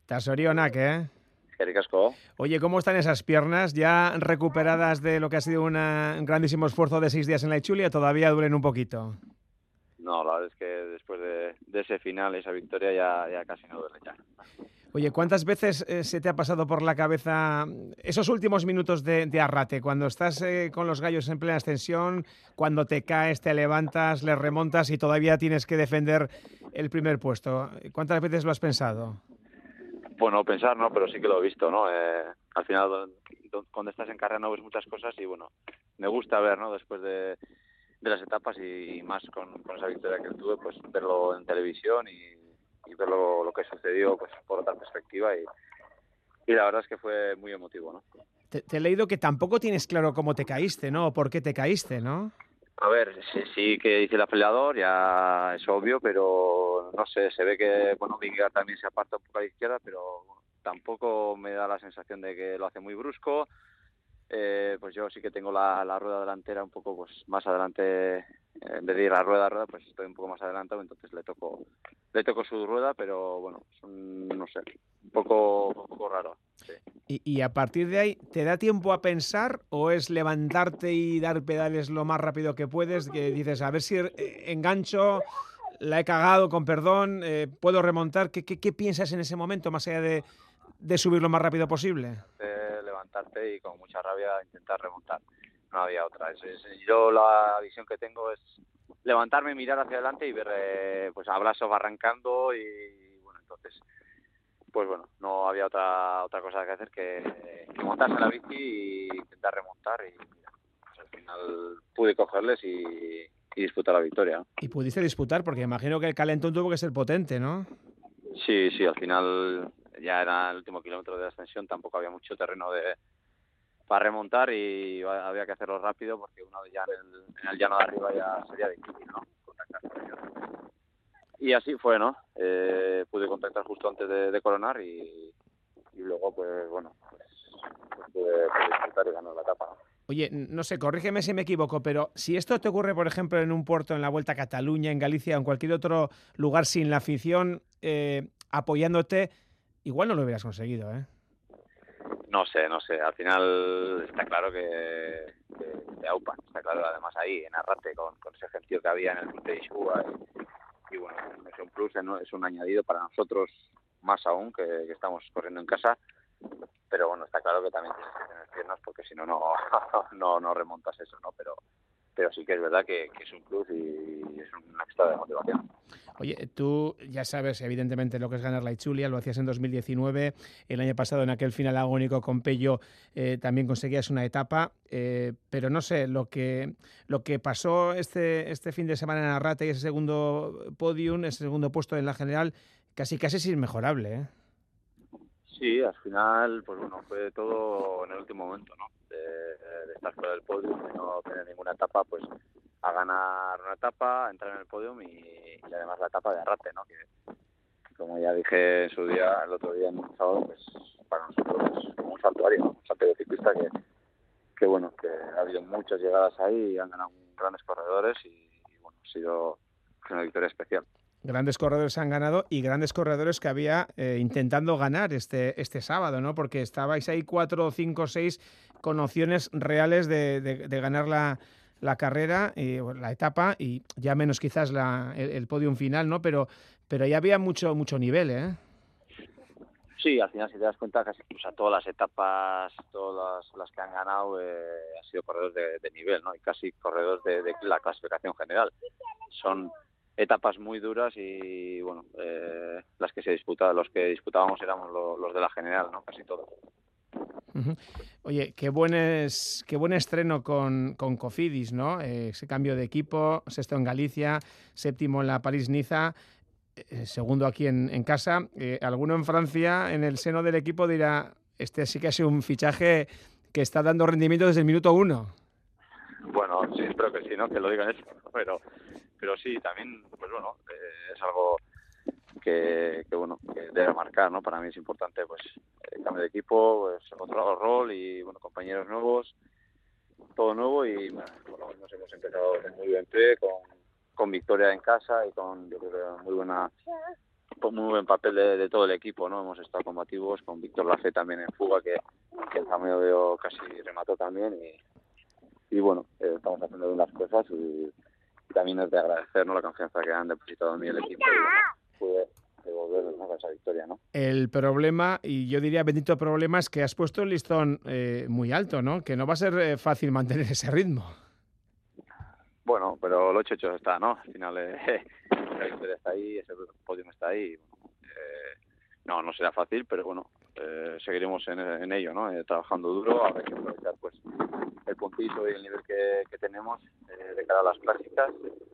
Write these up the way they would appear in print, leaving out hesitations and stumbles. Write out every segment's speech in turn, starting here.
Te sorionak, ¿eh? Eskerrik asko. Oye, ¿cómo están esas piernas? ¿Ya recuperadas de lo que ha sido un grandísimo esfuerzo de 6 días en la Itzulia? ¿Todavía duelen un poquito? No, la verdad es que después de ese final, esa victoria, ya casi no duele ya. Oye, ¿cuántas veces se te ha pasado por la cabeza esos últimos minutos de Arrate? Cuando estás con los gallos en plena extensión, cuando te caes, te levantas, les remontas y todavía tienes que defender el primer puesto. ¿Cuántas veces lo has pensado? Bueno, pensar no, pero sí que lo he visto, ¿no? Al final, cuando estás en carrera no ves muchas cosas y bueno, me gusta ver, ¿no? Después de las etapas y más con esa victoria que tuve, pues verlo en televisión y ver lo que sucedió pues por otra perspectiva y la verdad es que fue muy emotivo, ¿no? Te he leído que tampoco tienes claro cómo te caíste, ¿no? O por qué te caíste, ¿no? A ver, sí que hice el acelerador, ya es obvio, pero no sé, se ve que, bueno, Vingegaard también se aparta un poco a la izquierda, pero bueno, tampoco me da la sensación de que lo hace muy brusco. Pues yo sí que tengo la rueda delantera un poco pues más adelante, en vez de ir a rueda a rueda, pues estoy un poco más adelantado, entonces le toco su rueda, pero bueno, no sé, un poco raro. Sí. Y a partir de ahí, ¿te da tiempo a pensar o es levantarte y dar pedales lo más rápido que puedes? Que dices, a ver si engancho, la he cagado, con perdón, puedo remontar. ¿Qué piensas en ese momento, más allá de subir lo más rápido posible? Levantarte y con mucha rabia intentar remontar. No había otra. Yo la visión que tengo es levantarme, mirar hacia adelante y ver pues a Blasov arrancando y bueno, entonces pues bueno, no había otra cosa que hacer que montarse en la bici y intentar remontar y mira, pues al final pude cogerles y disputar la victoria, ¿no? Y pudiste disputar, porque imagino que el calentón tuvo que ser potente, ¿no? Sí, al final ya era el último kilómetro de la ascensión, tampoco había mucho terreno para remontar y había que hacerlo rápido porque una vez ya en el llano de arriba ya sería difícil, ¿no? Contactar con ellos. Y así fue, ¿no? Pude contactar justo antes de coronar y luego, pues bueno, pues pude disfrutar y ganar la etapa, ¿no? Oye, no sé, corrígeme si me equivoco, pero si esto te ocurre, por ejemplo, en un puerto, en la Vuelta a Cataluña, en Galicia o en cualquier otro lugar sin la afición apoyándote, igual no lo hubieras conseguido, ¿eh? No sé, al final está claro que te aupan, está claro, además ahí en Arrate con ese ejercicio que había en el Monte de Isua y bueno, es un plus, ¿no? Es un añadido para nosotros más aún que estamos corriendo en casa, pero bueno, está claro que también tienes que tener piernas porque si no, no remontas eso, ¿no? Pero sí que es verdad que es un plus y es un extra de motivación. Oye, tú ya sabes, evidentemente, lo que es ganar la Itzulia, lo hacías en 2019, el año pasado en aquel final agónico con Pello también conseguías una etapa, pero no sé, lo que pasó este fin de semana en Arrate y ese segundo podium, ese segundo puesto en la general, casi es inmejorable, ¿eh? Sí, al final, pues bueno, fue todo en el último momento, ¿no? De estar fuera del podio, de no tener ninguna etapa, pues a ganar una etapa, a entrar en el podio y además la etapa de Arrate, ¿no? Que como ya dije en su día, el otro día en un sábado, pues para nosotros es como un santuario, ¿no? Un santuario ciclista que bueno, que ha habido muchas llegadas ahí y han ganado grandes corredores y bueno, ha sido una victoria especial. Grandes corredores han ganado y grandes corredores que había intentando ganar este sábado, ¿no? Porque estabais ahí 4, 5, 6 con opciones reales de ganar la carrera, la etapa y ya menos quizás el podium final, ¿no? Pero ya había mucho nivel, ¿eh? Sí, al final si te das cuenta casi todas las etapas, todas las que han ganado han sido corredores de nivel, ¿no? Y casi corredores de la clasificación general. Son etapas muy duras y bueno, los que disputábamos éramos los de la general, ¿no? Casi todos. Uh-huh. Oye, qué buen estreno con Cofidis, ¿no? Ese cambio de equipo, sexto en Galicia, séptimo en la París-Niza, segundo aquí en casa. Alguno en Francia, en el seno del equipo, dirá, este sí que ha sido un fichaje que está dando rendimiento desde el minuto 1. Bueno, sí, espero que sí, ¿no? Que lo digan eso, pero sí, también, pues bueno, es algo que bueno, que debe marcar, ¿no? Para mí es importante, pues, el cambio de equipo, pues, otro rol y, bueno, compañeros nuevos, todo nuevo y, bueno, nos hemos empezado de muy buen pie, con victoria en casa y con, yo creo, muy buena muy buen papel de todo el equipo, ¿no? Hemos estado combativos, con Víctor Lafé también en fuga, que el cameo casi remató también, y bueno, estamos haciendo bien las cosas, y también es de agradecer, ¿no?, la confianza que han depositado en mí el equipo, y bueno, pude devolver, ¿no?, esa victoria, ¿no? El problema, y yo diría bendito problema, es que has puesto el listón muy alto, ¿no? Que no va a ser fácil mantener ese ritmo. Bueno, pero lo hecho está, ¿no? Al final la victoria está ahí, ese podio está ahí. No será fácil, pero bueno, seguiremos en ello, ¿no? Trabajando duro, habrá que aprovechar pues el puntito y el nivel que tenemos de cara a las clásicas,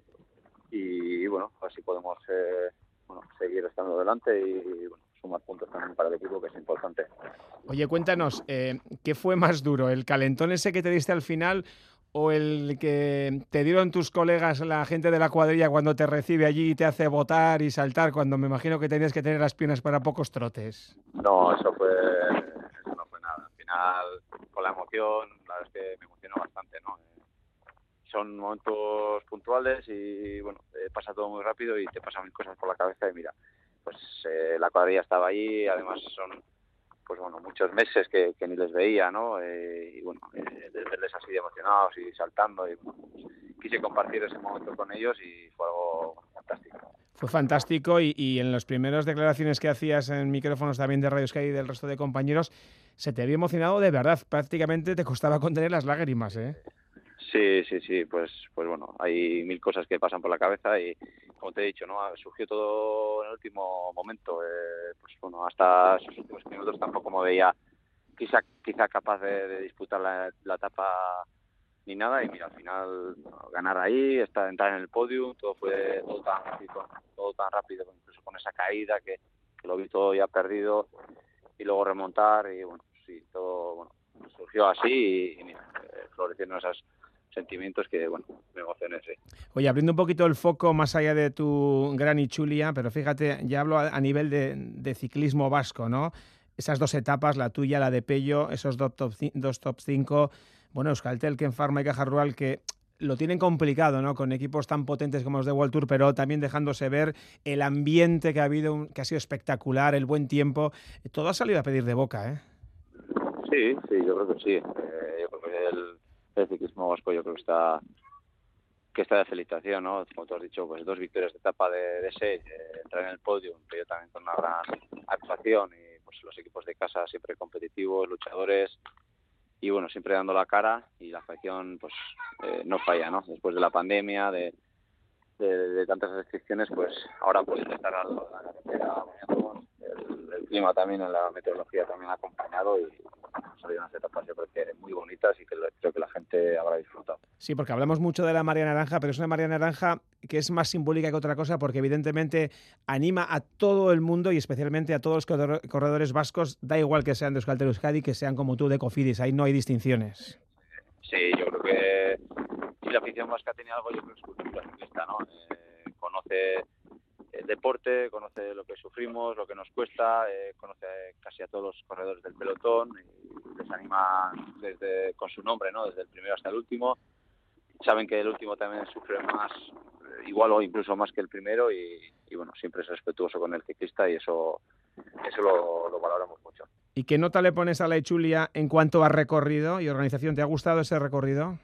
y bueno, así podemos seguir estando adelante y bueno, sumar puntos también para el equipo, que es importante. Oye, cuéntanos, ¿qué fue más duro? ¿El calentón ese que te diste al final o el que te dieron tus colegas, la gente de la cuadrilla, cuando te recibe allí y te hace botar y saltar, cuando me imagino que tenías que tener las piernas para pocos trotes? No, eso no fue nada. Al final, con la emoción, la verdad es que me emocionó bastante, ¿no? Son momentos puntuales y bueno, pasa todo muy rápido y te pasan mil cosas por la cabeza, y mira, pues la cuadrilla estaba ahí, además son pues bueno, muchos meses que ni les veía, ¿no? Y bueno, de verles así de emocionados y saltando, y bueno, pues, quise compartir ese momento con ellos y fue algo fantástico. Fue fantástico y en las primeras declaraciones que hacías en micrófonos también de Radio Sky y del resto de compañeros, se te había emocionado de verdad, prácticamente te costaba contener las lágrimas, ¿eh? Sí, pues bueno, hay mil cosas que pasan por la cabeza y, como te he dicho, ¿no?, surgió todo en el último momento. Pues bueno, hasta esos últimos minutos tampoco me veía quizá capaz de disputar la etapa ni nada, y mira, al final ganar ahí, entrar en el podio, todo fue todo tan rápido, incluso con esa caída que lo vi todo ya perdido, y luego remontar, y bueno, sí, todo bueno, surgió así, y mira, florecieron esos sentimientos que, bueno, me emocioné, sí. Oye, abriendo un poquito el foco más allá de tu gran Ichulia, pero fíjate, ya hablo a nivel de ciclismo vasco, ¿no? Esas dos etapas, la tuya, la de Pello, esos dos top 5, bueno, Euskaltel, Ken Pharma y Caja Rural, que lo tienen complicado, ¿no? Con equipos tan potentes como los de World Tour, pero también dejándose ver el ambiente que ha habido, que ha sido espectacular, el buen tiempo. Todo ha salido a pedir de boca, ¿eh? Sí, yo creo que sí. Yo creo que el ciclismo vasco, yo creo que está de felicitación, ¿no? Como tú has dicho, pues 2 victorias de etapa de 6, entrar en el podio, pero yo también con una gran actuación, y pues los equipos de casa siempre competitivos, luchadores, y bueno, siempre dando la cara, y la afición pues no falla, ¿no? Después de la pandemia, de tantas restricciones, pues ahora puedes estar a la carretera, el clima también, en la meteorología también ha acompañado, y salieron unas etapas yo creo que muy bonitas, y que creo que la gente habrá disfrutado. Sí, porque hablamos mucho de la Marea Naranja, pero es una Marea Naranja que es más simbólica que otra cosa, porque evidentemente anima a todo el mundo y especialmente a todos los corredores vascos, da igual que sean de Euskaltel Euskadi, que sean como tú de Cofidis, ahí no hay distinciones. Sí, yo creo que si la afición vasca tiene algo, yo creo que es cultura ciclista, ¿no? Conoce el deporte, conoce lo que sufrimos, lo que nos cuesta, conoce casi a todos los corredores del pelotón, y les anima con su nombre, ¿no? Desde el primero hasta el último. Saben que el último también sufre más, igual o incluso más que el primero, y bueno, siempre es respetuoso con el ciclista, y eso lo valoramos mucho. ¿Y qué nota le pones a la Ichulia en cuanto a recorrido y organización? ¿Te ha gustado ese recorrido?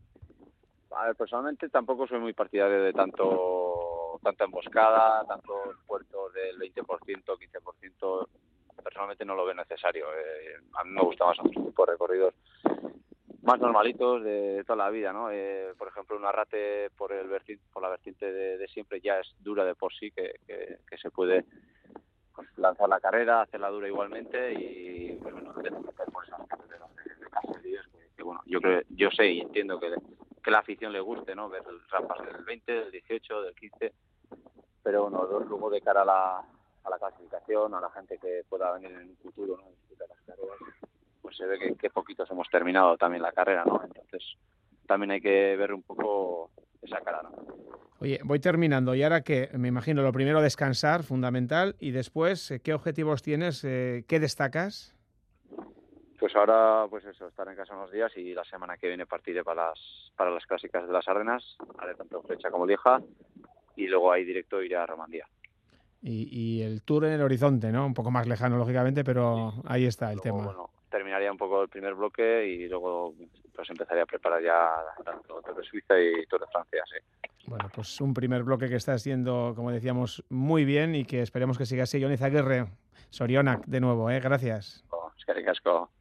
A ver, personalmente tampoco soy muy partidario de tanta emboscada, tantos puertos del 20%, 15%. Personalmente no lo veo necesario. A mí me gustan más otros tipos de recorridos más normalitos de toda la vida, ¿no? Por ejemplo, un Arrate por la vertiente de siempre ya es dura de por sí, que se puede pues lanzar la carrera, hacerla dura igualmente, y pues bueno, por esas carreteras de Caseríos, que bueno, yo sé y entiendo que la afición le guste, ¿no? Ver rampas del 20, del 18, del 15, pero bueno, luego de cara a la clasificación, a la gente que pueda venir en un futuro, ¿no?, disfrutar las carreras, pues se ve que poquitos hemos terminado también la carrera, ¿no? Entonces también hay que ver un poco esa cara, ¿no? Oye, voy terminando. Y ahora que me imagino, lo primero, descansar, fundamental. Y después, ¿qué objetivos tienes? ¿Qué destacas? Pues ahora, pues eso, estar en casa unos días, y la semana que viene partiré para las clásicas de las Ardenas, haré tanto Flecha como Lieja, y luego ahí directo iré a Romandía. y el Tour en el horizonte, ¿no? Un poco más lejano, lógicamente, pero ahí está el Luego, tema. bueno, terminaría un poco el primer bloque y luego pues empezaría a preparar ya tanto Tour de Suiza y Tour de Francia, sí. Bueno, pues un primer bloque que está siendo, como decíamos, muy bien y que esperemos que siga así. Jon Izaguirre, Sorionak, de nuevo, ¿eh? Gracias. Es que ricasco.